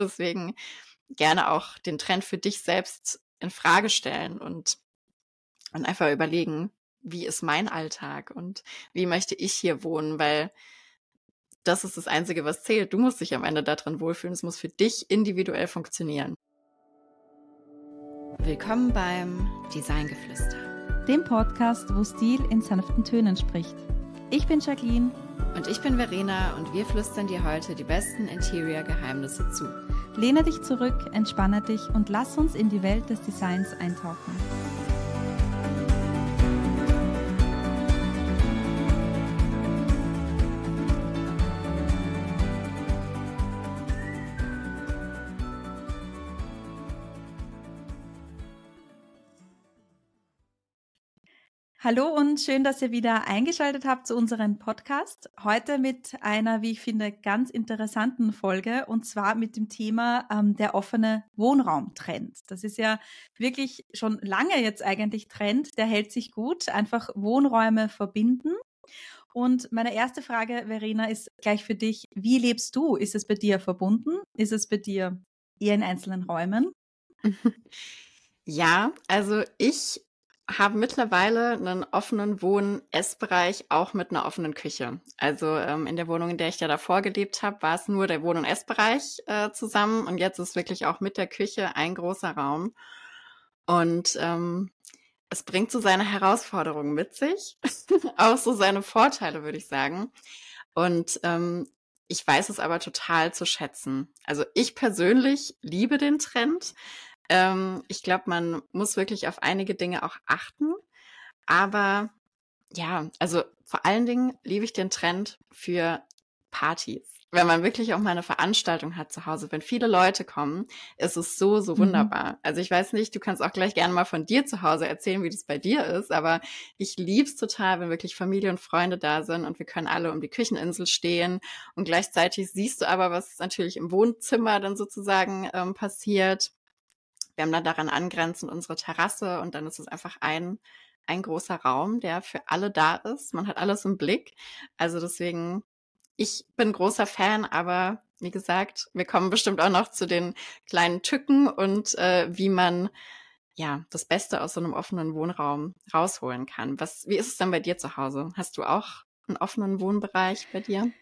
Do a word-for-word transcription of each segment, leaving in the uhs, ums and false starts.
Deswegen gerne auch den Trend für dich selbst in Frage stellen und, und einfach überlegen, wie ist mein Alltag und wie möchte ich hier wohnen, weil das ist das Einzige, was zählt. Du musst dich am Ende da drin wohlfühlen. Es muss für dich individuell funktionieren. Willkommen beim Designgeflüster, dem Podcast, wo Stil in sanften Tönen spricht. Ich bin Jacqueline. Und ich bin Verena und wir flüstern dir heute die besten Interior-Geheimnisse zu. Lehne dich zurück, entspanne dich und lass uns in die Welt des Designs eintauchen. Hallo und schön, dass ihr wieder eingeschaltet habt zu unserem Podcast. Heute mit einer, wie ich finde, ganz interessanten Folge und zwar mit dem Thema ähm, der offene Wohnraumtrend. Das ist ja wirklich schon lange jetzt eigentlich Trend, der hält sich gut, einfach Wohnräume verbinden. Und meine erste Frage, Verena, ist gleich für dich. Wie lebst du? Ist es bei dir verbunden? Ist es bei dir eher in einzelnen Räumen? Ja, also ich habe mittlerweile einen offenen Wohn-Essbereich, auch mit einer offenen Küche. Also ähm, in der Wohnung, in der ich ja davor gelebt habe, war es nur der Wohn- und Essbereich äh, zusammen und jetzt ist wirklich auch mit der Küche ein großer Raum. Und ähm, es bringt so seine Herausforderungen mit sich, auch so seine Vorteile, würde ich sagen. Und ähm, ich weiß es aber total zu schätzen. Also ich persönlich liebe den Trend. Ähm, ich glaube, man muss wirklich auf einige Dinge auch achten. Aber ja, also vor allen Dingen liebe ich den Trend für Partys. Wenn man wirklich auch mal eine Veranstaltung hat zu Hause, wenn viele Leute kommen, ist es so, so wunderbar. Mhm. Also ich weiß nicht, du kannst auch gleich gerne mal von dir zu Hause erzählen, wie das bei dir ist, aber ich lieb's total, wenn wirklich Familie und Freunde da sind und wir können alle um die Kücheninsel stehen und gleichzeitig siehst du aber, was natürlich im Wohnzimmer dann sozusagen ähm, passiert. Wir haben dann daran angrenzend unsere Terrasse und dann ist es einfach ein, ein großer Raum, der für alle da ist. Man hat alles im Blick. Also deswegen, ich bin großer Fan, aber wie gesagt, wir kommen bestimmt auch noch zu den kleinen Tücken und äh, wie man ja das Beste aus so einem offenen Wohnraum rausholen kann. Was, wie ist es denn bei dir zu Hause? Hast du auch einen offenen Wohnbereich bei dir?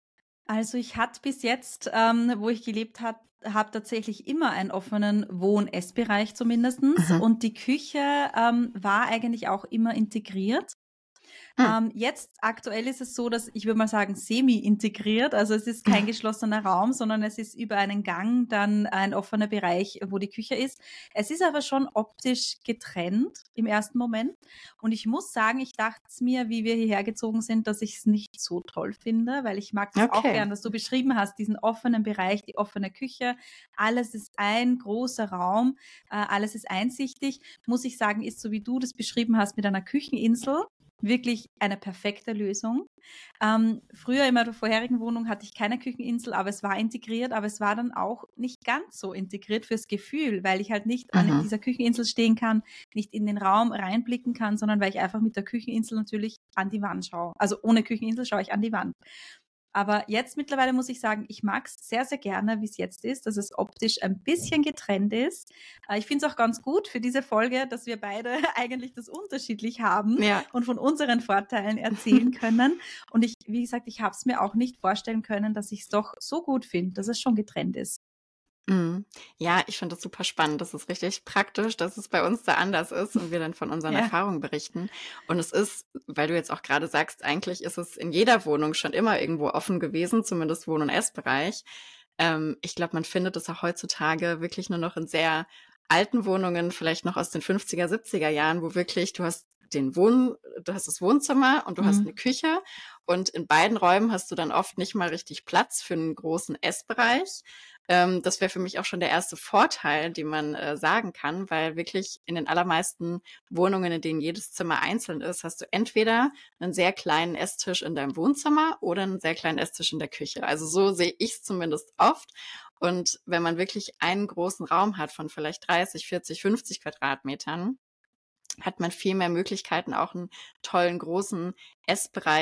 Also ich hatte bis jetzt, ähm, wo ich gelebt habe, habe tatsächlich immer einen offenen Wohn-Essbereich zumindestens Mhm. und die Küche ähm, war eigentlich auch immer integriert. Hm. Ähm, jetzt aktuell ist es so, dass ich würde mal sagen semi-integriert, also es ist kein geschlossener Raum, sondern es ist über einen Gang dann ein offener Bereich, wo die Küche ist. Es ist aber schon optisch getrennt im ersten Moment und ich muss sagen, ich dachte es mir, wie wir hierher gezogen sind, dass ich es nicht so toll finde, weil ich mag das Okay. auch gern, was du beschrieben hast, diesen offenen Bereich, die offene Küche, alles ist ein großer Raum, äh, alles ist einsichtig, muss ich sagen, ist so wie du das beschrieben hast mit einer Kücheninsel, wirklich eine perfekte Lösung. Ähm, früher in meiner vorherigen Wohnung hatte ich keine Kücheninsel, aber es war integriert, aber es war dann auch nicht ganz so integriert fürs Gefühl, weil ich halt nicht an Mhm. dieser Kücheninsel stehen kann, nicht in den Raum reinblicken kann, sondern weil ich einfach mit der Kücheninsel natürlich an die Wand schaue. Also ohne Kücheninsel schaue ich an die Wand. Aber jetzt mittlerweile muss ich sagen, ich mag es sehr, sehr gerne, wie es jetzt ist, dass es optisch ein bisschen getrennt ist. Äh, ich finde es auch ganz gut für diese Folge, dass wir beide eigentlich das unterschiedlich haben Ja. und von unseren Vorteilen erzählen können. Und ich, wie gesagt, ich habe es mir auch nicht vorstellen können, dass ich es doch so gut finde, dass es schon getrennt ist. Mhm. Ja, ich finde das super spannend. Das ist richtig praktisch, dass es bei uns da anders ist und wir dann von unseren Ja. Erfahrungen berichten. Und es ist, weil du jetzt auch gerade sagst, eigentlich ist es in jeder Wohnung schon immer irgendwo offen gewesen, zumindest Wohn- und Essbereich. Ähm, ich glaube, man findet es auch heutzutage wirklich nur noch in sehr alten Wohnungen, vielleicht noch aus den fünfziger, siebziger Jahren, wo wirklich du hast den Wohn, du hast das Wohnzimmer und du Mhm. hast eine Küche und in beiden Räumen hast du dann oft nicht mal richtig Platz für einen großen Essbereich. Ähm, das wäre für mich auch schon der erste Vorteil, den man äh, sagen kann, weil wirklich in den allermeisten Wohnungen, in denen jedes Zimmer einzeln ist, hast du entweder einen sehr kleinen Esstisch in deinem Wohnzimmer oder einen sehr kleinen Esstisch in der Küche. Also so sehe ich es zumindest oft. Und wenn man wirklich einen großen Raum hat von vielleicht dreißig, vierzig, fünfzig Quadratmetern, hat man viel mehr Möglichkeiten, auch einen tollen, großen Essbereich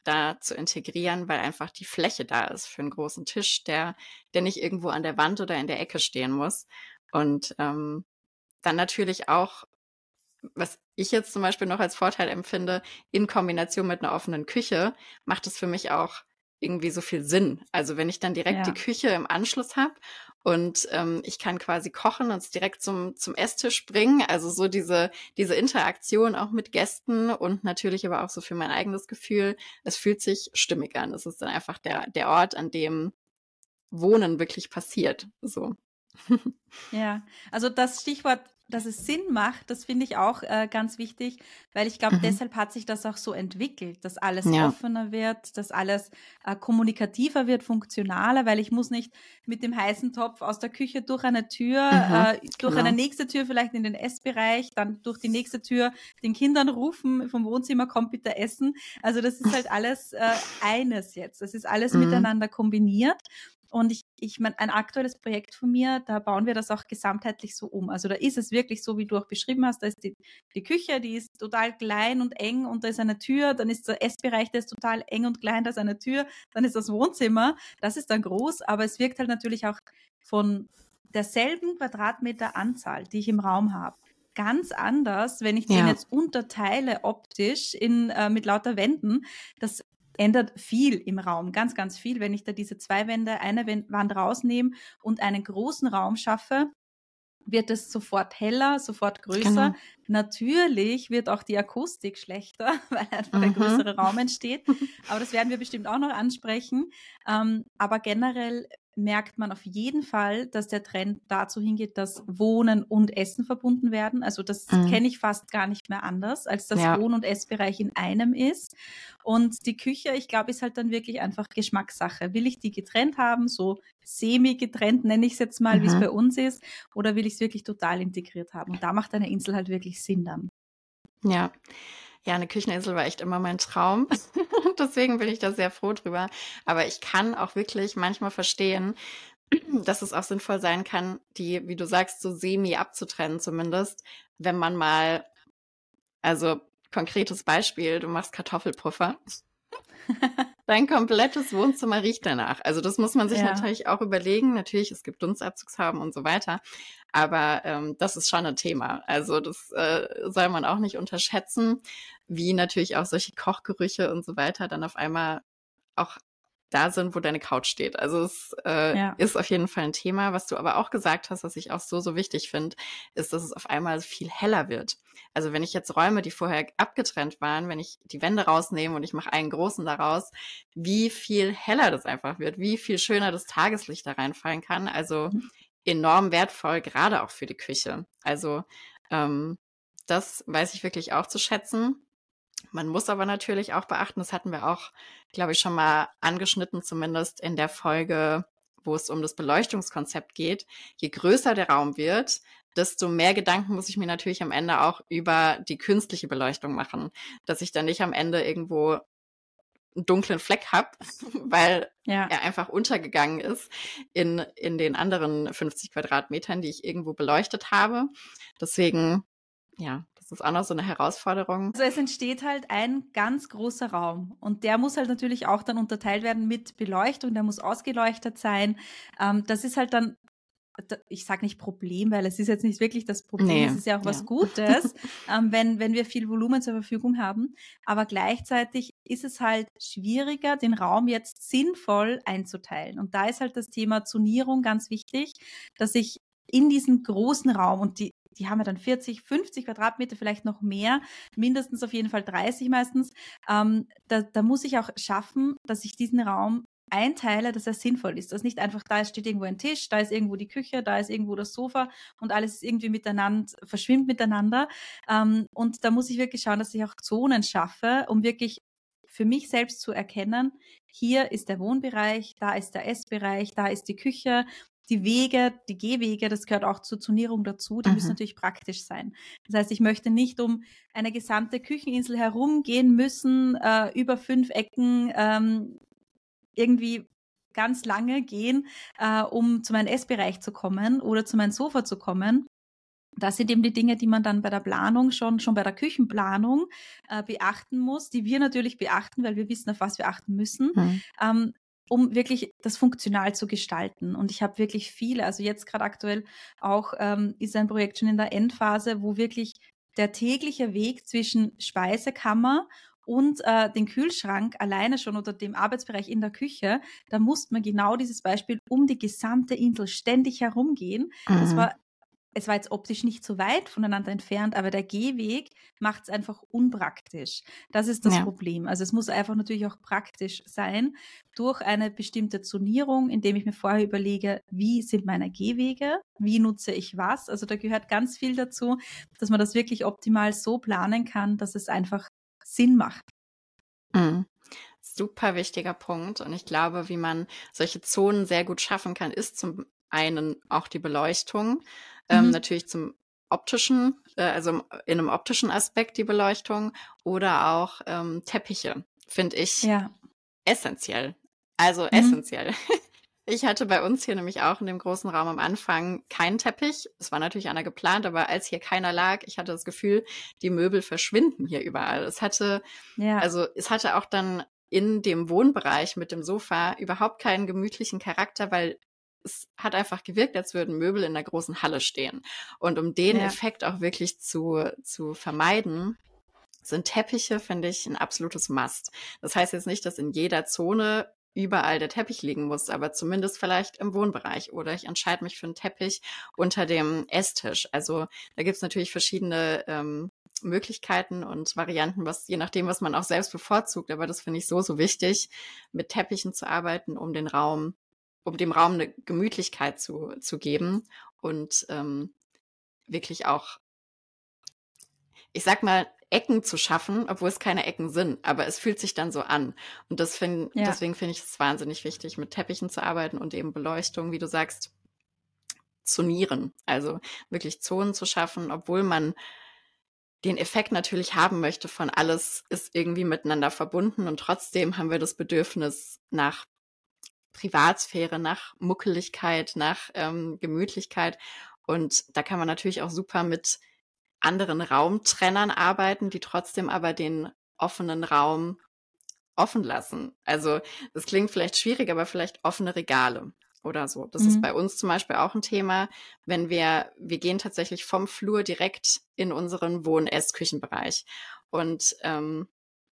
da zu integrieren, weil einfach die Fläche da ist für einen großen Tisch, der, der nicht irgendwo an der Wand oder in der Ecke stehen muss. Und ähm, dann natürlich auch, was ich jetzt zum Beispiel noch als Vorteil empfinde, in Kombination mit einer offenen Küche, macht es für mich auch irgendwie so viel Sinn. Also wenn ich dann direkt Ja. die Küche im Anschluss habe und ähm, ich kann quasi kochen und es direkt zum, zum Esstisch bringen, also so diese, diese Interaktion auch mit Gästen und natürlich aber auch so für mein eigenes Gefühl, es fühlt sich stimmig an. Es ist dann einfach der, der Ort, an dem Wohnen wirklich passiert. So. Ja, also das Stichwort, dass es Sinn macht, das finde ich auch äh, ganz wichtig, weil ich glaube, Mhm. deshalb hat sich das auch so entwickelt, dass alles Ja. offener wird, dass alles äh, kommunikativer wird, funktionaler, weil ich muss nicht mit dem heißen Topf aus der Küche durch eine Tür, Mhm. äh, durch Genau. eine nächste Tür vielleicht in den Essbereich, dann durch die nächste Tür den Kindern rufen, vom Wohnzimmer kommt bitte Essen. Also das ist halt alles äh, eines jetzt. Das ist alles Mhm. miteinander kombiniert. Und ich, ich meine, ein aktuelles Projekt von mir, da bauen wir das auch gesamtheitlich so um. Also da ist es wirklich so, wie du auch beschrieben hast, da ist die, die Küche, die ist total klein und eng und da ist eine Tür, dann ist der Essbereich, der ist total eng und klein, da ist eine Tür, dann ist das Wohnzimmer, das ist dann groß, aber es wirkt halt natürlich auch von derselben Quadratmeteranzahl, die ich im Raum habe, ganz anders, wenn ich den Ja. jetzt unterteile optisch in, äh, mit lauter Wänden. Das ändert viel im Raum, ganz, ganz viel. Wenn ich da diese zwei Wände, eine Wand rausnehme und einen großen Raum schaffe, wird es sofort heller, sofort größer. Genau. Natürlich wird auch die Akustik schlechter, weil einfach ein Mhm. größerer Raum entsteht. Aber das werden wir bestimmt auch noch ansprechen. Ähm, aber generell merkt man auf jeden Fall, dass der Trend dazu hingeht, dass Wohnen und Essen verbunden werden. Also das Mhm. kenne ich fast gar nicht mehr anders, als dass Ja. Wohn- und Essbereich in einem ist. Und die Küche, ich glaube, ist halt dann wirklich einfach Geschmackssache. Will ich die getrennt haben, so semi-getrennt nenne ich es jetzt mal, wie es Mhm. bei uns ist, oder will ich es wirklich total integriert haben? Und da macht eine Insel halt wirklich Sinn dann. Ja. Ja, eine Kücheninsel war echt immer mein Traum. Deswegen bin ich da sehr froh drüber. Aber ich kann auch wirklich manchmal verstehen, dass es auch sinnvoll sein kann, die, wie du sagst, so semi abzutrennen zumindest, wenn man mal, also konkretes Beispiel, du machst Kartoffelpuffer. Dein komplettes Wohnzimmer riecht danach. Also das muss man sich Ja. natürlich auch überlegen. Natürlich, es gibt Dunstabzugshaben und so weiter. Aber ähm, das ist schon ein Thema. Also das äh, soll man auch nicht unterschätzen, wie natürlich auch solche Kochgerüche und so weiter dann auf einmal auch da sind, wo deine Couch steht. Also es äh, Ja. ist auf jeden Fall ein Thema. Was du aber auch gesagt hast, was ich auch so, so wichtig finde, ist, dass es auf einmal viel heller wird. Also wenn ich jetzt Räume, die vorher abgetrennt waren, wenn ich die Wände rausnehme und ich mache einen großen daraus, wie viel heller das einfach wird, wie viel schöner das Tageslicht da reinfallen kann. Also enorm wertvoll, gerade auch für die Küche. Also ähm, das weiß ich wirklich auch zu schätzen. Man muss aber natürlich auch beachten, das hatten wir auch, glaube ich, schon mal angeschnitten, zumindest in der Folge, wo es um das Beleuchtungskonzept geht. Je größer der Raum wird, desto mehr Gedanken muss ich mir natürlich am Ende auch über die künstliche Beleuchtung machen, dass ich dann nicht am Ende irgendwo einen dunklen Fleck habe, weil Ja. er einfach untergegangen ist in, in den anderen fünfzig Quadratmetern, die ich irgendwo beleuchtet habe. Deswegen, ja, das ist auch noch so eine Herausforderung. Also es entsteht halt ein ganz großer Raum und der muss halt natürlich auch dann unterteilt werden mit Beleuchtung, der muss ausgeleuchtet sein. Ähm, das ist halt dann, ich sage nicht Problem, weil es ist jetzt nicht wirklich das Problem, Nee, es ist ja auch was ja. Gutes, ähm, wenn, wenn wir viel Volumen zur Verfügung haben. Aber gleichzeitig ist es halt schwieriger, den Raum jetzt sinnvoll einzuteilen. Und da ist halt das Thema Zonierung ganz wichtig, dass ich in diesen großen Raum, und die, die haben ja dann vierzig, fünfzig Quadratmeter, vielleicht noch mehr, mindestens auf jeden Fall dreißig meistens, ähm, da, da muss ich auch schaffen, dass ich diesen Raum einteile, dass er sinnvoll ist. Dass nicht einfach da ist, steht irgendwo ein Tisch, da ist irgendwo die Küche, da ist irgendwo das Sofa und alles ist irgendwie miteinander, verschwimmt miteinander. Ähm, und da muss ich wirklich schauen, dass ich auch Zonen schaffe, um wirklich für mich selbst zu erkennen, hier ist der Wohnbereich, da ist der Essbereich, da ist die Küche, die Wege, die Gehwege, das gehört auch zur Zonierung dazu, die Mhm. müssen natürlich praktisch sein. Das heißt, ich möchte nicht um eine gesamte Kücheninsel herumgehen müssen, äh, über fünf Ecken, ähm, irgendwie ganz lange gehen, äh, um zu meinem Essbereich zu kommen oder zu meinem Sofa zu kommen. Das sind eben die Dinge, die man dann bei der Planung schon, schon bei der Küchenplanung äh, beachten muss, die wir natürlich beachten, weil wir wissen, auf was wir achten müssen, Mhm. ähm, um wirklich das funktional zu gestalten. Und ich habe wirklich viele, also jetzt gerade aktuell auch ähm, ist ein Projekt schon in der Endphase, wo wirklich der tägliche Weg zwischen Speisekammer und äh, den Kühlschrank alleine schon oder dem Arbeitsbereich in der Küche, da musste man genau dieses Beispiel um die gesamte Insel ständig herumgehen. Das Mhm. war Es war jetzt optisch nicht so weit voneinander entfernt, aber der Gehweg macht es einfach unpraktisch. Das ist das Ja. Problem. Also es muss einfach natürlich auch praktisch sein durch eine bestimmte Zonierung, indem ich mir vorher überlege, wie sind meine Gehwege, wie nutze ich was. Also da gehört ganz viel dazu, dass man das wirklich optimal so planen kann, dass es einfach Sinn macht. Mhm. Super wichtiger Punkt. Und ich glaube, wie man solche Zonen sehr gut schaffen kann, ist zum einen auch die Beleuchtung. Ähm, Mhm. natürlich zum optischen, äh, also im- in einem optischen Aspekt die Beleuchtung oder auch ähm, Teppiche, finde ich Ja. essentiell. Also Mhm. essentiell. Ich hatte bei uns hier nämlich auch in dem großen Raum am Anfang keinen Teppich. Es war natürlich einer geplant, aber als hier keiner lag, ich hatte das Gefühl, die Möbel verschwinden hier überall. Es hatte, Ja. also es hatte auch dann in dem Wohnbereich mit dem Sofa überhaupt keinen gemütlichen Charakter, weil es hat einfach gewirkt, als würden Möbel in der großen Halle stehen. Und um den Ja. Effekt auch wirklich zu, zu vermeiden, sind Teppiche, finde ich, ein absolutes Must. Das heißt jetzt nicht, dass in jeder Zone überall der Teppich liegen muss, aber zumindest vielleicht im Wohnbereich. Oder ich entscheide mich für einen Teppich unter dem Esstisch. Also da gibt es natürlich verschiedene ähm, Möglichkeiten und Varianten, was je nachdem, was man auch selbst bevorzugt. Aber das finde ich so, so wichtig, mit Teppichen zu arbeiten, um den Raum, um dem Raum eine Gemütlichkeit zu, zu geben und ähm, wirklich auch, ich sag mal, Ecken zu schaffen, obwohl es keine Ecken sind, aber es fühlt sich dann so an. Und das find, Ja. deswegen finde ich es wahnsinnig wichtig, mit Teppichen zu arbeiten und eben Beleuchtung, wie du sagst, zonieren. Also wirklich Zonen zu schaffen, obwohl man den Effekt natürlich haben möchte von alles ist irgendwie miteinander verbunden und trotzdem haben wir das Bedürfnis nach Privatsphäre, nach Muckeligkeit, nach ähm, Gemütlichkeit. Und da kann man natürlich auch super mit anderen Raumtrennern arbeiten, die trotzdem aber den offenen Raum offen lassen. Also das klingt vielleicht schwierig, aber vielleicht offene Regale oder so. Das ist bei Mhm. uns zum Beispiel auch ein Thema, wenn wir, wir gehen tatsächlich vom Flur direkt in unseren Wohn-Ess-Küchenbereich. Und ähm,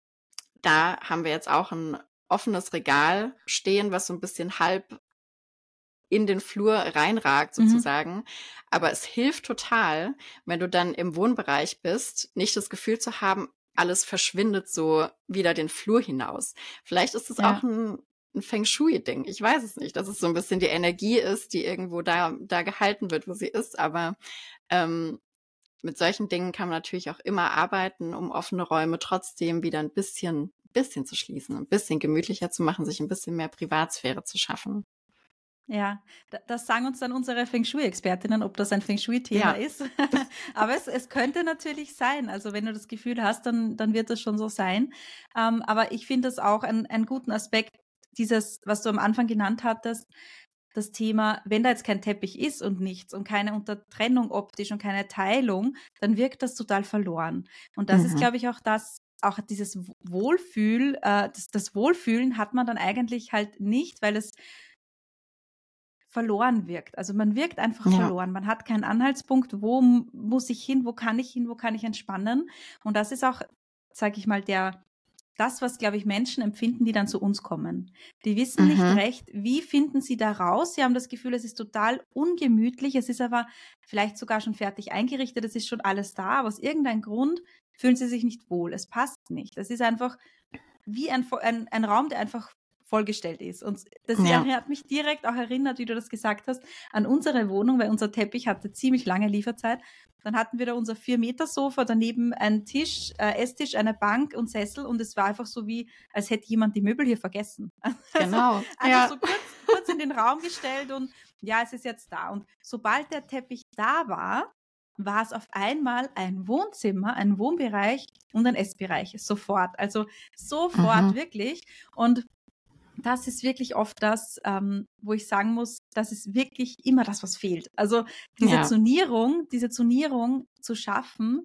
da haben wir jetzt auch ein offenes Regal stehen, was so ein bisschen halb in den Flur reinragt Mhm. sozusagen. Aber es hilft total, wenn du dann im Wohnbereich bist, nicht das Gefühl zu haben, alles verschwindet so wieder den Flur hinaus. Vielleicht ist es auch Ja. ein, ein Feng Shui-Ding. Ich weiß es nicht, dass es so ein bisschen die Energie ist, die irgendwo da, da gehalten wird, wo sie ist. Aber ähm, mit solchen Dingen kann man natürlich auch immer arbeiten, um offene Räume trotzdem wieder ein bisschen, bisschen zu schließen, ein bisschen gemütlicher zu machen, sich ein bisschen mehr Privatsphäre zu schaffen. Ja, da das sagen uns dann unsere Feng Shui-Expertinnen, ob das ein Feng Shui-Thema Ja. ist. Aber es es könnte natürlich sein. Also, wenn du das Gefühl hast, dann dann wird das schon so sein. Ähm, aber ich finde das auch ein einen guten Aspekt, dieses, was du am Anfang genannt hattest, das Thema, wenn da jetzt kein Teppich ist und nichts und keine Untertrennung optisch und keine Teilung, dann wirkt das total verloren. Und das ist, Mhm. glaube ich, auch das auch dieses W Wohlfühl äh, das das Wohlfühlen hat man dann eigentlich halt nicht, weil es verloren wirkt. Also man wirkt einfach Ja. verloren. Man hat keinen Anhaltspunkt, wo m- muss ich hin, wo kann ich hin, wo kann ich entspannen. Und das ist auch, sage ich mal, der, das, was, glaube ich, Menschen empfinden, die dann zu uns kommen. Die wissen nicht Mhm. recht, wie finden sie da raus. Sie haben das Gefühl, es ist total ungemütlich. Es ist aber vielleicht sogar schon fertig eingerichtet. Es ist schon alles da. Aber aus irgendeinem Grund fühlen sie sich nicht wohl. Es passt nicht. Es ist einfach wie ein, Vo- ein, ein Raum, der einfach vollgestellt ist. Und das ist, Ja. hat mich direkt auch erinnert, wie du das gesagt hast, an unsere Wohnung, weil unser Teppich hatte ziemlich lange Lieferzeit. Dann hatten wir da unser vier Meter Sofa, daneben ein Tisch, äh, Esstisch, eine Bank und Sessel und es war einfach so wie, als hätte jemand die Möbel hier vergessen. Also Genau. einfach Ja. so kurz, kurz in den Raum gestellt und ja, es ist jetzt da. Und sobald der Teppich da war, war es auf einmal ein Wohnzimmer, ein Wohnbereich und ein Essbereich. Sofort. Also sofort Mhm. wirklich. Und das ist wirklich oft das, ähm, wo ich sagen muss, das ist wirklich immer das, was fehlt. Also diese Ja. Zonierung, diese Zonierung zu schaffen,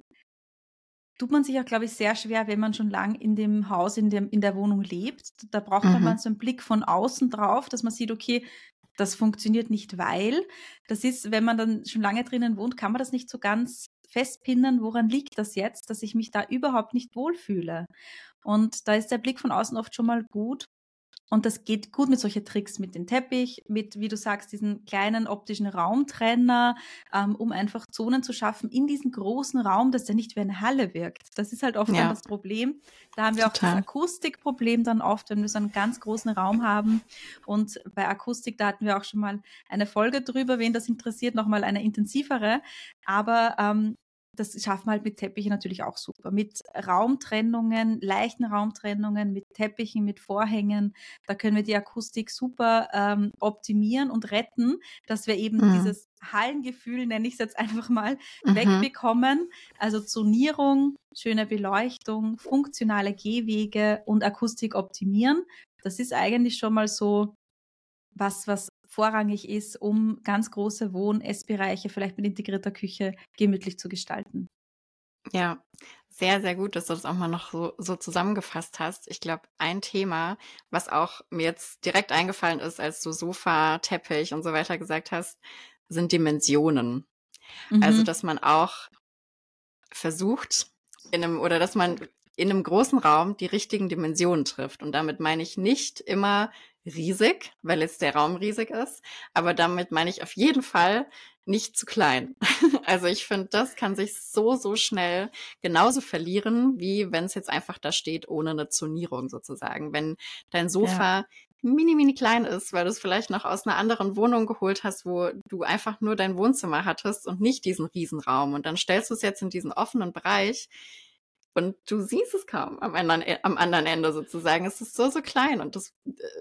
tut man sich auch, glaube ich, sehr schwer, wenn man schon lang in dem Haus, in, dem, in der Wohnung lebt. Da braucht man mal Mhm. so einen Blick von außen drauf, dass man sieht, okay, das funktioniert nicht, weil das ist, wenn man dann schon lange drinnen wohnt, kann man das nicht so ganz festpinnen, woran liegt das jetzt, dass ich mich da überhaupt nicht wohlfühle. Und da ist der Blick von außen oft schon mal gut. Und das geht gut mit solchen Tricks, mit dem Teppich, mit, wie du sagst, diesen kleinen optischen Raumtrenner, ähm, um einfach Zonen zu schaffen in diesem großen Raum, dass der nicht wie eine Halle wirkt. Das ist halt oft dann Ja, das Problem. Da haben wir auch das total. Akustikproblem dann oft, wenn wir so einen ganz großen Raum haben. Und bei Akustik, da hatten wir auch schon mal eine Folge drüber, wen das interessiert, nochmal eine intensivere. Aber ähm, das schaffen wir halt mit Teppichen natürlich auch super. Mit Raumtrennungen, leichten Raumtrennungen, mit Teppichen, mit Vorhängen. Da können wir die Akustik super ähm, optimieren und retten, dass wir eben Mhm. dieses Hallengefühl, nenne ich es jetzt einfach mal, Mhm. wegbekommen. Also Zonierung, schöne Beleuchtung, funktionale Gehwege und Akustik optimieren. Das ist eigentlich schon mal so was, was vorrangig ist, um ganz große Wohn-, Essbereiche, vielleicht mit integrierter Küche, gemütlich zu gestalten. Ja, sehr, sehr gut, dass du das auch mal noch so, so zusammengefasst hast. Ich glaube, ein Thema, was auch mir jetzt direkt eingefallen ist, als du Sofa, Teppich und so weiter gesagt hast, sind Dimensionen. Also, Mhm. dass man auch versucht, in einem, oder dass man in einem großen Raum die richtigen Dimensionen trifft. Und damit meine ich nicht immer riesig, weil jetzt der Raum riesig ist, aber damit meine ich auf jeden Fall nicht zu klein. Also ich finde, das kann sich so, so schnell genauso verlieren, wie wenn es jetzt einfach da steht, ohne eine Zonierung sozusagen. Wenn dein Ja. Sofa mini, mini klein ist, weil du es vielleicht noch aus einer anderen Wohnung geholt hast, wo du einfach nur dein Wohnzimmer hattest und nicht diesen Riesenraum. Und dann stellst du es jetzt in diesen offenen Bereich und du siehst es kaum am anderen, am anderen Ende sozusagen. Es ist so, so klein und das,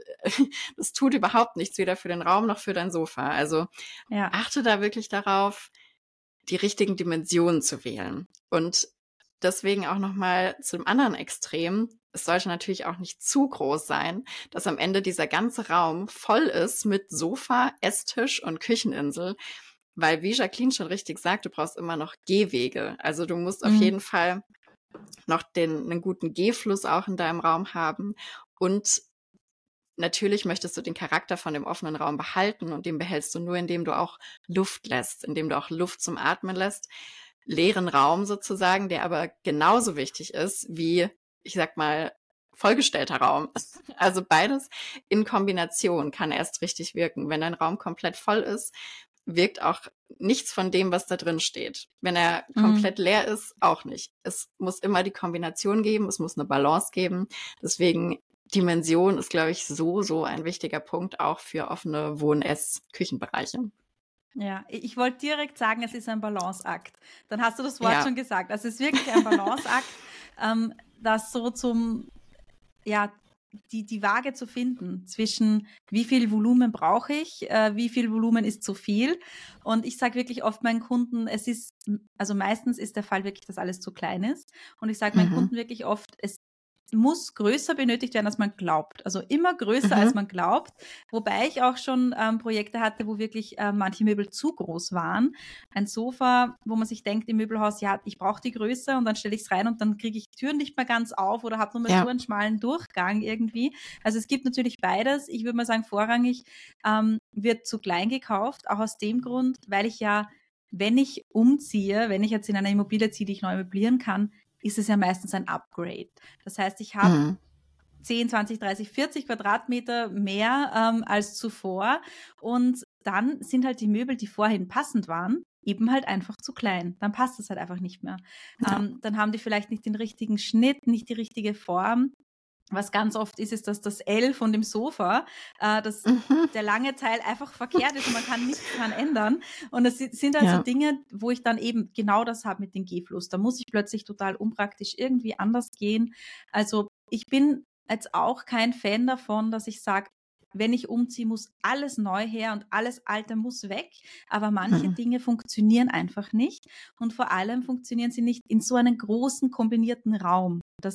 das tut überhaupt nichts, weder für den Raum noch für dein Sofa. Also Ja. achte da wirklich darauf, die richtigen Dimensionen zu wählen. Und deswegen auch nochmal zu dem anderen Extrem. Es sollte natürlich auch nicht zu groß sein, dass am Ende dieser ganze Raum voll ist mit Sofa, Esstisch und Kücheninsel. Weil, wie Jacqueline schon richtig sagt, du brauchst immer noch Gehwege. Also du musst auf Mhm. jeden Fall noch den, einen guten Gehfluss auch in deinem Raum haben. Und natürlich möchtest du den Charakter von dem offenen Raum behalten und den behältst du nur, indem du auch Luft lässt, indem du auch Luft zum Atmen lässt. Leeren Raum sozusagen, der aber genauso wichtig ist wie, ich sag mal, vollgestellter Raum. Also beides in Kombination kann erst richtig wirken. Wenn ein Raum komplett voll ist, wirkt auch nichts von dem, was da drin steht. Wenn er Mhm. komplett leer ist, auch nicht. Es muss immer die Kombination geben, es muss eine Balance geben. Deswegen Dimension ist, glaube ich, so, so ein wichtiger Punkt auch für offene Wohn-, Ess-, Küchenbereiche. Ja, ich ich wollte direkt sagen, es ist ein Balanceakt. Dann hast du das Wort Ja. schon gesagt. Also es ist wirklich ein Balanceakt, ähm, das so zum, ja, die, die Waage zu finden zwischen wie viel Volumen brauche ich, äh, wie viel Volumen ist zu viel. Und ich sage wirklich oft meinen Kunden, es ist, also meistens ist der Fall wirklich, dass alles zu klein ist. Und ich sage meinen Mhm. Kunden wirklich oft, es muss größer benötigt werden, als man glaubt. Also immer größer, Mhm. als man glaubt. Wobei ich auch schon ähm, Projekte hatte, wo wirklich äh, manche Möbel zu groß waren. Ein Sofa, wo man sich denkt im Möbelhaus, ja, ich brauche die Größe und dann stelle ich es rein und dann kriege ich die Türen nicht mehr ganz auf oder habe nur mal Ja. so einen schmalen Durchgang irgendwie. Also es gibt natürlich beides. Ich würde mal sagen, vorrangig ähm, wird zu klein gekauft, auch aus dem Grund, weil ich ja, wenn ich umziehe, wenn ich jetzt in eine Immobilie ziehe, die ich neu möblieren kann, ist es ja meistens ein Upgrade. Das heißt, ich habe Mhm. zehn, zwanzig, dreißig, vierzig Quadratmeter mehr ähm, als zuvor und dann sind halt die Möbel, die vorhin passend waren, eben halt einfach zu klein. Dann passt es halt einfach nicht mehr. Ja. Ähm, dann haben die vielleicht nicht den richtigen Schnitt, nicht die richtige Form. Was ganz oft ist, ist, dass das L von dem Sofa, äh, das Mhm. der lange Teil einfach verkehrt ist und man kann nichts dran ändern. Und es sind also Ja. Dinge, wo ich dann eben genau das habe mit dem Gehfluss. Da muss ich plötzlich total unpraktisch irgendwie anders gehen. Also ich bin jetzt auch kein Fan davon, dass ich sage, wenn ich umziehe, muss alles neu her und alles Alte muss weg. Aber manche Mhm. Dinge funktionieren einfach nicht. Und vor allem funktionieren sie nicht in so einem großen kombinierten Raum. Das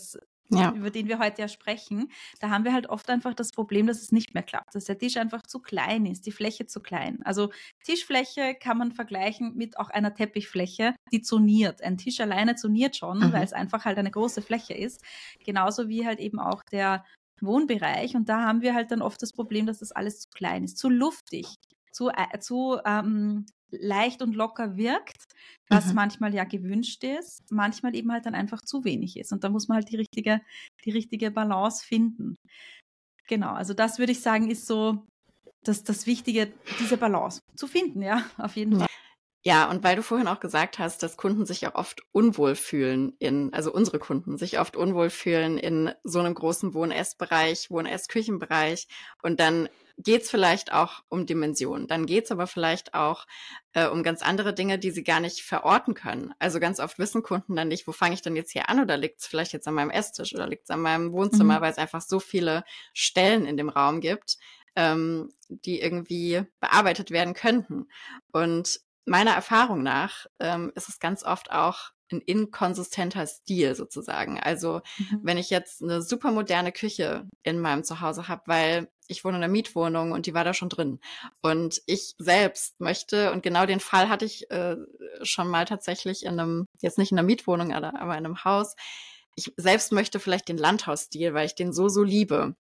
Ja. über den wir heute ja sprechen, da haben wir halt oft einfach das Problem, dass es nicht mehr klappt, dass der Tisch einfach zu klein ist, die Fläche zu klein. Also Tischfläche kann man vergleichen mit auch einer Teppichfläche, die zoniert. Ein Tisch alleine zoniert schon, Mhm. weil es einfach halt eine große Fläche ist. Genauso wie halt eben auch der Wohnbereich. Und da haben wir halt dann oft das Problem, dass das alles zu klein ist, zu luftig, zu, äh, zu ähm, leicht und locker wirkt, was Mhm. manchmal ja gewünscht ist, manchmal eben halt dann einfach zu wenig ist. Und da muss man halt die richtige, die richtige Balance finden. Genau, also das würde ich sagen, ist so das, das Wichtige, diese Balance zu finden, ja, auf jeden Fall. Ja, und weil du vorhin auch gesagt hast, dass Kunden sich auch oft unwohl fühlen in, also unsere Kunden sich oft unwohl fühlen in so einem großen Wohn-Ess-Bereich, Wohn-Ess-Küchenbereich, und dann geht's vielleicht auch um Dimensionen. Dann geht's aber vielleicht auch äh, um ganz andere Dinge, die sie gar nicht verorten können. Also ganz oft wissen Kunden dann nicht, wo fange ich denn jetzt hier an, oder liegt's vielleicht jetzt an meinem Esstisch oder liegt's an meinem Wohnzimmer, Mhm. weil es einfach so viele Stellen in dem Raum gibt, ähm, die irgendwie bearbeitet werden könnten. Und meiner Erfahrung nach ähm, ist es ganz oft auch ein inkonsistenter Stil sozusagen. Also Mhm. wenn ich jetzt eine super moderne Küche in meinem Zuhause habe, weil ich wohne in einer Mietwohnung und die war da schon drin. Und ich selbst möchte, und genau den Fall hatte ich äh, schon mal tatsächlich in einem, jetzt nicht in einer Mietwohnung, aber in einem Haus. Ich selbst möchte vielleicht den Landhausstil, weil ich den so, so liebe.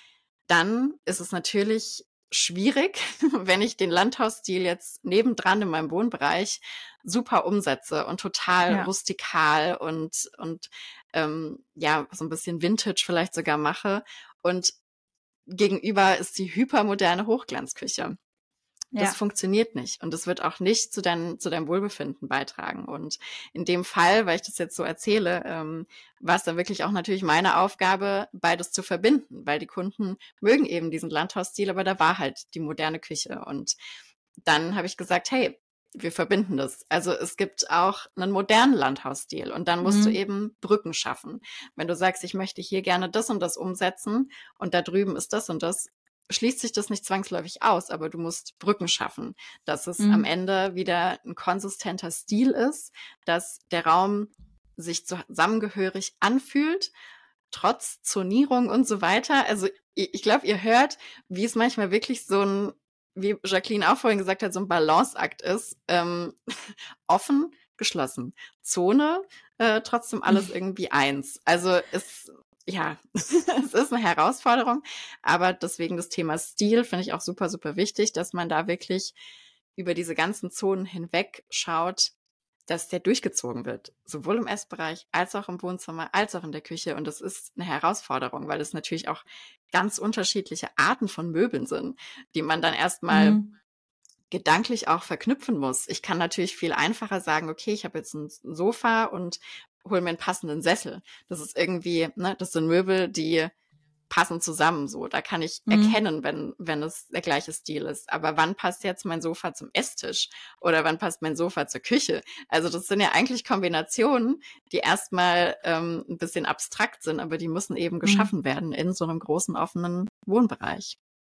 Dann ist es natürlich schwierig, wenn ich den Landhausstil jetzt nebendran in meinem Wohnbereich super umsetze und total Ja. rustikal und, und ähm, ja, so ein bisschen Vintage vielleicht sogar mache. Und gegenüber ist die hypermoderne Hochglanzküche. Das Ja. funktioniert nicht, und das wird auch nicht zu, dein, zu deinem Wohlbefinden beitragen. Und in dem Fall, weil ich das jetzt so erzähle, ähm, war es dann wirklich auch natürlich meine Aufgabe, beides zu verbinden, weil die Kunden mögen eben diesen Landhausstil, aber da war halt die moderne Küche. Und dann habe ich gesagt, hey, wir verbinden das. Also es gibt auch einen modernen Landhausstil, und dann musst du Mhm. eben Brücken schaffen. Wenn du sagst, ich möchte hier gerne das und das umsetzen und da drüben ist das und das, schließt sich das nicht zwangsläufig aus, aber du musst Brücken schaffen, dass es am Mhm. Ende wieder ein konsistenter Stil ist, dass der Raum sich zusammengehörig anfühlt, trotz Zonierung und so weiter. Also ich, ich glaube, ihr hört, wie es manchmal wirklich so ein, wie Jacqueline auch vorhin gesagt hat, so ein Balanceakt ist. Ähm, offen, geschlossen. Zone, äh, trotzdem alles irgendwie eins. Also es, ja, es ist eine Herausforderung, aber deswegen das Thema Stil finde ich auch super, super wichtig, dass man da wirklich über diese ganzen Zonen hinweg schaut, dass der durchgezogen wird, sowohl im Essbereich als auch im Wohnzimmer, als auch in der Küche. Und das ist eine Herausforderung, weil es natürlich auch ganz unterschiedliche Arten von Möbeln sind, die man dann erstmal Mhm. gedanklich auch verknüpfen muss. Ich kann natürlich viel einfacher sagen, okay, ich habe jetzt ein Sofa und hole mir einen passenden Sessel. Das ist irgendwie, ne, das sind Möbel, die passen zusammen so. Da kann ich Mhm. erkennen, wenn, wenn es der gleiche Stil ist. Aber wann passt jetzt mein Sofa zum Esstisch? Oder wann passt mein Sofa zur Küche? Also das sind ja eigentlich Kombinationen, die erstmal ähm, ein bisschen abstrakt sind, aber die müssen eben Mhm. geschaffen werden in so einem großen offenen Wohnbereich.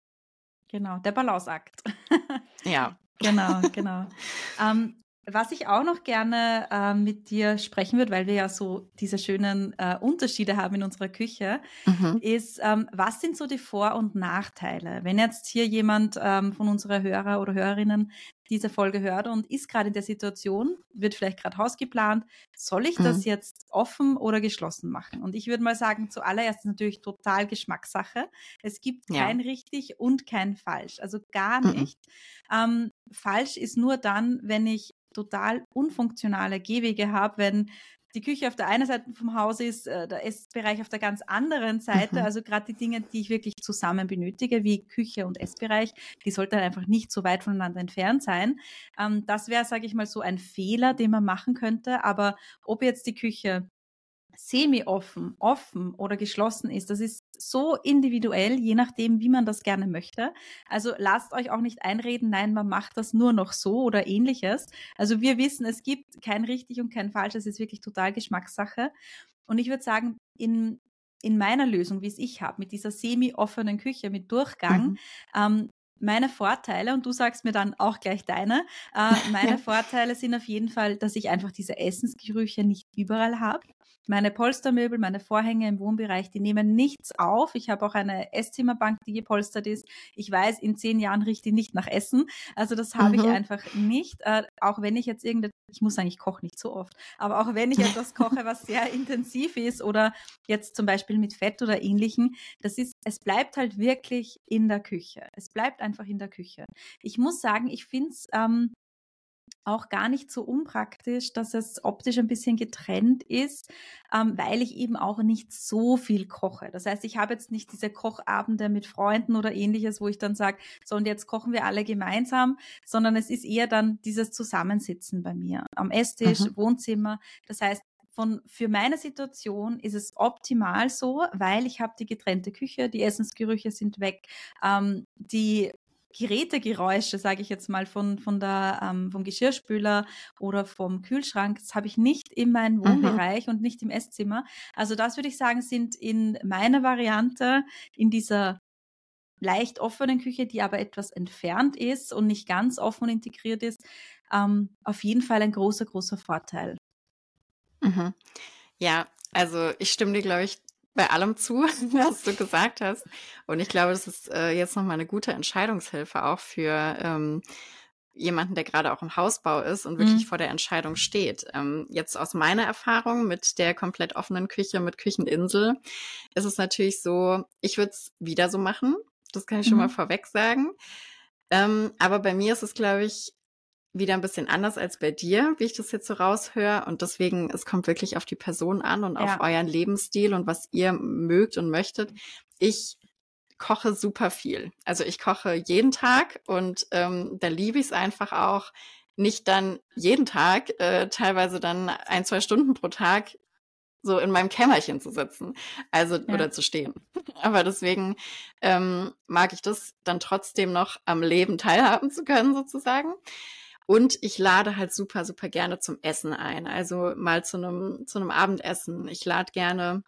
Genau, der Balanceakt. Ja. Genau, genau. Ähm, was ich auch noch gerne äh, mit dir sprechen würde, weil wir ja so diese schönen äh, Unterschiede haben in unserer Küche, Mhm. ist, ähm, was sind so die Vor- und Nachteile? Wenn jetzt hier jemand ähm, von unserer Hörer oder Hörerinnen diese Folge hört und ist gerade in der Situation, wird vielleicht gerade Haus geplant, soll ich das Mhm. jetzt offen oder geschlossen machen? Und ich würde mal sagen, zuallererst ist natürlich total Geschmackssache. Es gibt Ja. kein richtig und kein falsch, also gar Mhm. nicht. Ähm, falsch ist nur dann, wenn ich total unfunktionale Gehwege habe, wenn die Küche auf der einen Seite vom Haus ist, äh, der Essbereich auf der ganz anderen Seite. Mhm. Also gerade die Dinge, die ich wirklich zusammen benötige, wie Küche und Essbereich, die sollten einfach nicht so weit voneinander entfernt sein. Ähm, das wäre, sage ich mal, so ein Fehler, den man machen könnte. Aber ob jetzt die Küche semi-offen, offen oder geschlossen ist, das ist so individuell, je nachdem, wie man das gerne möchte. Also lasst euch auch nicht einreden, nein, man macht das nur noch so oder ähnliches. Also wir wissen, es gibt kein richtig und kein falsch, es ist wirklich total Geschmackssache. Und ich würde sagen, in, in meiner Lösung, wie es ich habe, mit dieser semi-offenen Küche, mit Durchgang, Mhm. ähm, meine Vorteile, und du sagst mir dann auch gleich deine, äh, meine Ja. Vorteile sind auf jeden Fall, dass ich einfach diese Essensgerüche nicht überall habe. meine Polstermöbel, meine Vorhänge im Wohnbereich, die nehmen nichts auf. Ich habe auch eine Esszimmerbank, die gepolstert ist. Ich weiß, in zehn Jahren riecht die nicht nach Essen. Also das habe ich Mhm. einfach nicht. Äh, auch wenn ich jetzt irgendetwas, ich muss sagen, ich koche nicht so oft, aber auch wenn ich etwas koche, was sehr intensiv ist oder jetzt zum Beispiel mit Fett oder Ähnlichem, das ist, es bleibt halt wirklich in der Küche. Es bleibt einfach in der Küche. Ich muss sagen, ich finde es ähm, auch gar nicht so unpraktisch, dass es optisch ein bisschen getrennt ist, ähm, weil ich eben auch nicht so viel koche. Das heißt, ich habe jetzt nicht diese Kochabende mit Freunden oder Ähnliches, wo ich dann sage, so und jetzt kochen wir alle gemeinsam, sondern es ist eher dann dieses Zusammensitzen bei mir am Esstisch, Mhm. Wohnzimmer. Das heißt, von, für meine Situation ist es optimal so, weil ich habe die getrennte Küche, die Essensgerüche sind weg, ähm, die Gerätegeräusche, sage ich jetzt mal, von, von der, ähm, vom Geschirrspüler oder vom Kühlschrank, das habe ich nicht in meinem Mhm. Wohnbereich und nicht im Esszimmer. Also das würde ich sagen, sind in meiner Variante, in dieser leicht offenen Küche, die aber etwas entfernt ist und nicht ganz offen integriert ist, ähm, auf jeden Fall ein großer, großer Vorteil. Mhm. Ja, also ich stimme dir, glaube ich, bei allem zu, was du gesagt hast. Und ich glaube, das ist äh, jetzt nochmal eine gute Entscheidungshilfe auch für ähm, jemanden, der gerade auch im Hausbau ist und wirklich Mhm. vor der Entscheidung steht. Ähm, jetzt aus meiner Erfahrung mit der komplett offenen Küche, mit Kücheninsel, ist es natürlich so, ich würde es wieder so machen. Das kann ich schon mal Mhm. vorweg sagen. Ähm, aber bei mir ist es, glaube ich, wieder ein bisschen anders als bei dir, wie ich das jetzt so raushöre. Und deswegen, es kommt wirklich auf die Person an und auf Ja. euren Lebensstil und was ihr mögt und möchtet. Ich koche super viel. Also ich koche jeden Tag und ähm, da liebe ich es einfach auch, nicht dann jeden Tag, äh, teilweise dann ein, zwei Stunden pro Tag so in meinem Kämmerchen zu sitzen, also Ja. oder zu stehen. Aber deswegen ähm, mag ich das dann trotzdem noch am Leben teilhaben zu können sozusagen. Und ich lade halt super, super gerne zum Essen ein. Also mal zu einem zu einem Abendessen. Ich lade gerne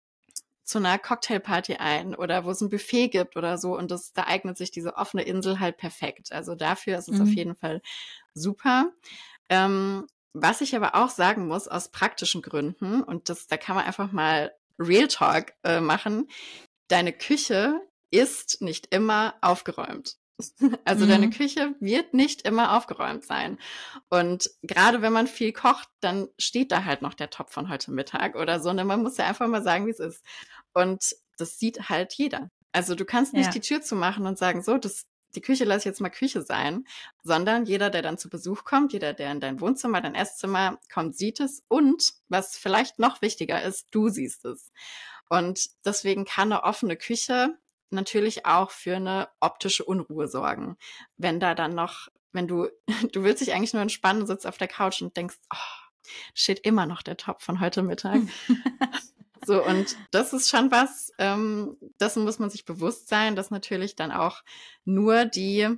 zu einer Cocktailparty ein oder wo es ein Buffet gibt oder so. Und das, da eignet sich diese offene Insel halt perfekt. Also dafür ist es auf Mhm. jeden Fall super. Ähm, was ich aber auch sagen muss, aus praktischen Gründen, und das, da kann man einfach mal Real Talk äh, machen, deine Küche ist nicht immer aufgeräumt. Also deine Mhm. Küche wird nicht immer aufgeräumt sein. Und gerade wenn man viel kocht, dann steht da halt noch der Topf von heute Mittag oder so. Und man muss ja einfach mal sagen, wie es ist. Und das sieht halt jeder. Also du kannst nicht Ja. die Tür zumachen und sagen, so, das, die Küche lasse ich jetzt mal Küche sein, sondern jeder, der dann zu Besuch kommt, jeder, der in dein Wohnzimmer, dein Esszimmer kommt, sieht es. Und was vielleicht noch wichtiger ist, du siehst es. Und deswegen kann eine offene Küche natürlich auch für eine optische Unruhe sorgen. Wenn da dann noch, wenn du, du willst dich eigentlich nur entspannen, sitzt auf der Couch und denkst, oh, steht immer noch der Topf von heute Mittag. So, und das ist schon was, ähm, dessen muss man sich bewusst sein, dass natürlich dann auch nur die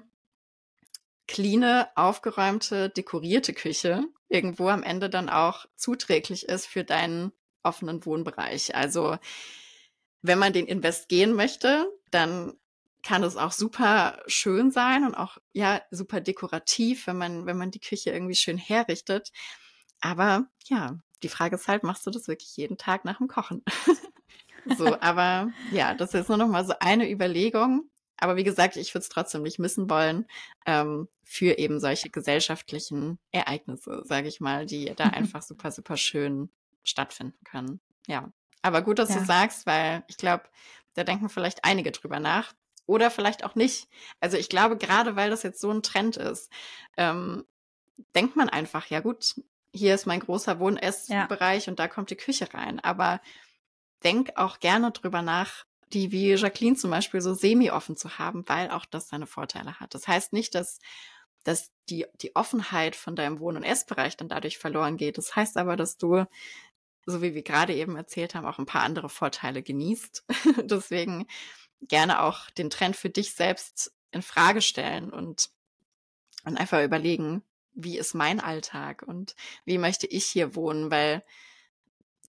cleane, aufgeräumte, dekorierte Küche irgendwo am Ende dann auch zuträglich ist für deinen offenen Wohnbereich. Also wenn man den Invest gehen möchte, dann kann es auch super schön sein und auch ja super dekorativ, wenn man wenn man die Küche irgendwie schön herrichtet. Aber ja, die Frage ist halt, machst du das wirklich jeden Tag nach dem Kochen? So, aber ja, das ist jetzt nur noch mal so eine Überlegung. Aber wie gesagt, ich würde es trotzdem nicht missen wollen ähm, für eben solche gesellschaftlichen Ereignisse, sage ich mal, die da einfach super, super schön stattfinden können. Ja, aber gut, dass du Ja. sagst, weil ich glaube, da denken vielleicht einige drüber nach oder vielleicht auch nicht. Also ich glaube, gerade weil das jetzt so ein Trend ist, ähm, denkt man einfach, ja gut, hier ist mein großer Ja. Wohn-Ess-Bereich und da kommt die Küche rein. Aber denk auch gerne drüber nach, die wie Jacqueline zum Beispiel so semi-offen zu haben, weil auch das seine Vorteile hat. Das heißt nicht, dass, dass die, die Offenheit von deinem Wohn- und Essbereich dann dadurch verloren geht. Das heißt aber, dass du, so wie wir gerade eben erzählt haben, auch ein paar andere Vorteile genießt. Deswegen gerne auch den Trend für dich selbst in Frage stellen und, und einfach überlegen, wie ist mein Alltag und wie möchte ich hier wohnen, weil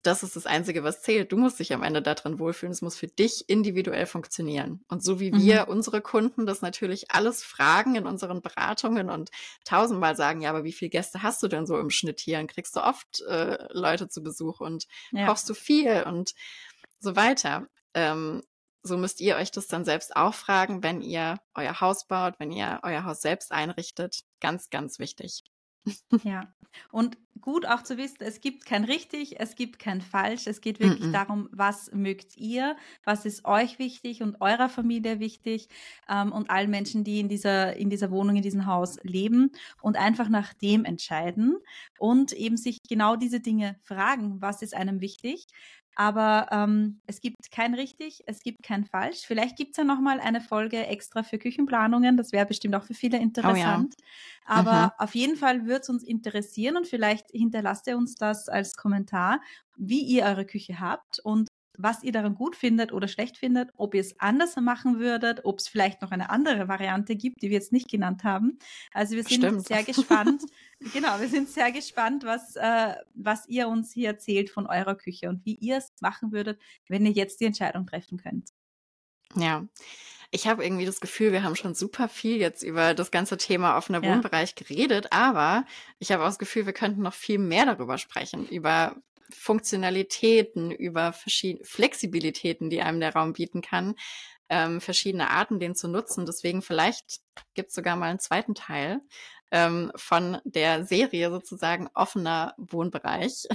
das ist das Einzige, was zählt. Du musst dich am Ende da drin wohlfühlen. Es muss für dich individuell funktionieren. Und so wie wir Mhm. unsere Kunden das natürlich alles fragen in unseren Beratungen und tausendmal sagen, ja, aber wie viele Gäste hast du denn so im Schnitt hier? Und kriegst du oft äh, Leute zu Besuch und Ja. kochst du viel und so weiter. Ähm, so müsst ihr euch das dann selbst auch fragen, wenn ihr euer Haus baut, wenn ihr euer Haus selbst einrichtet. Ganz, ganz wichtig. Ja, und gut auch zu wissen, es gibt kein richtig, es gibt kein falsch. Es geht wirklich Mm-mm. darum, was mögt ihr, was ist euch wichtig und eurer Familie wichtig ähm, und allen Menschen, die in dieser, in dieser Wohnung, in diesem Haus leben und einfach nach dem entscheiden und eben sich genau diese Dinge fragen, was ist einem wichtig. Aber ähm, es gibt kein richtig, es gibt kein falsch. Vielleicht gibt es ja nochmal eine Folge extra für Küchenplanungen. Das wäre bestimmt auch für viele interessant. Oh ja. Aber Mhm. auf jeden Fall würde es uns interessieren und vielleicht hinterlasst ihr uns das als Kommentar, wie ihr eure Küche habt und was ihr daran gut findet oder schlecht findet, ob ihr es anders machen würdet, ob es vielleicht noch eine andere Variante gibt, die wir jetzt nicht genannt haben. Also wir sind Stimmt. sehr gespannt. Genau, wir sind sehr gespannt, was, äh, was ihr uns hier erzählt von eurer Küche und wie ihr es machen würdet, wenn ihr jetzt die Entscheidung treffen könnt. Ja, ich habe irgendwie das Gefühl, wir haben schon super viel jetzt über das ganze Thema offener Ja. Wohnbereich geredet, aber ich habe auch das Gefühl, wir könnten noch viel mehr darüber sprechen, über Funktionalitäten, über verschiedene Flexibilitäten, die einem der Raum bieten kann, ähm, verschiedene Arten, den zu nutzen. Deswegen vielleicht gibt es sogar mal einen zweiten Teil ähm, von der Serie sozusagen offener Wohnbereich.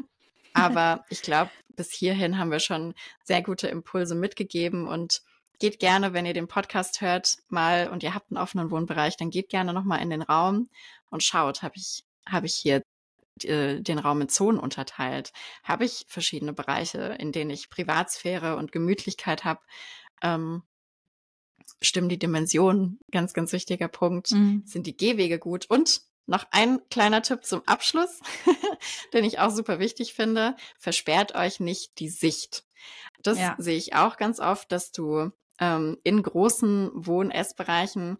Aber ich glaube, bis hierhin haben wir schon sehr gute Impulse mitgegeben und geht gerne, wenn ihr den Podcast hört, mal und ihr habt einen offenen Wohnbereich, dann geht gerne nochmal in den Raum und schaut, habe ich, habe ich hier äh, den Raum in Zonen unterteilt? Habe ich verschiedene Bereiche, in denen ich Privatsphäre und Gemütlichkeit habe? Ähm, stimmen die Dimensionen? Ganz, ganz wichtiger Punkt. Mhm. Sind die Gehwege gut? Und noch ein kleiner Tipp zum Abschluss, den ich auch super wichtig finde. Versperrt euch nicht die Sicht. Das Ja. sehe ich auch ganz oft, dass du ähm, in großen Wohn-Essbereichen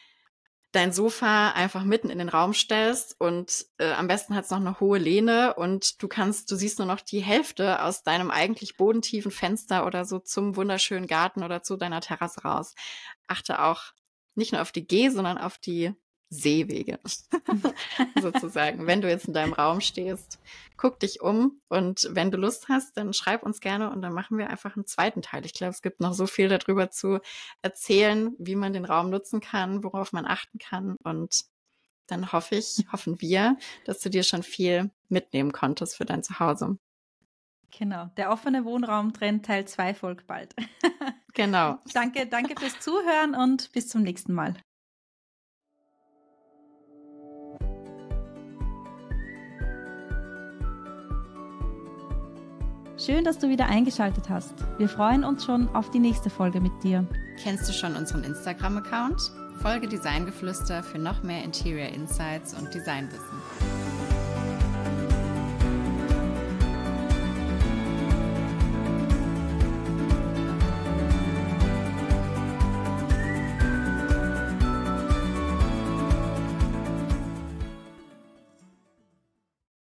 dein Sofa einfach mitten in den Raum stellst und äh, am besten hat es noch eine hohe Lehne und du kannst, du siehst nur noch die Hälfte aus deinem eigentlich bodentiefen Fenster oder so zum wunderschönen Garten oder zu deiner Terrasse raus. Achte auch nicht nur auf die Geh-, sondern auf die Seewege sozusagen. Wenn du jetzt in deinem Raum stehst, guck dich um und wenn du Lust hast, dann schreib uns gerne und dann machen wir einfach einen zweiten Teil. Ich glaube, es gibt noch so viel darüber zu erzählen, wie man den Raum nutzen kann, worauf man achten kann und dann hoffe ich, hoffen wir, dass du dir schon viel mitnehmen konntest für dein Zuhause. Genau, der offene Wohnraum-Trend Teil zwei folgt bald. Genau. Danke, danke fürs Zuhören und bis zum nächsten Mal. Schön, dass du wieder eingeschaltet hast. Wir freuen uns schon auf die nächste Folge mit dir. Kennst du schon unseren Instagram-Account? Folge Designgeflüster für noch mehr Interior Insights und Designwissen.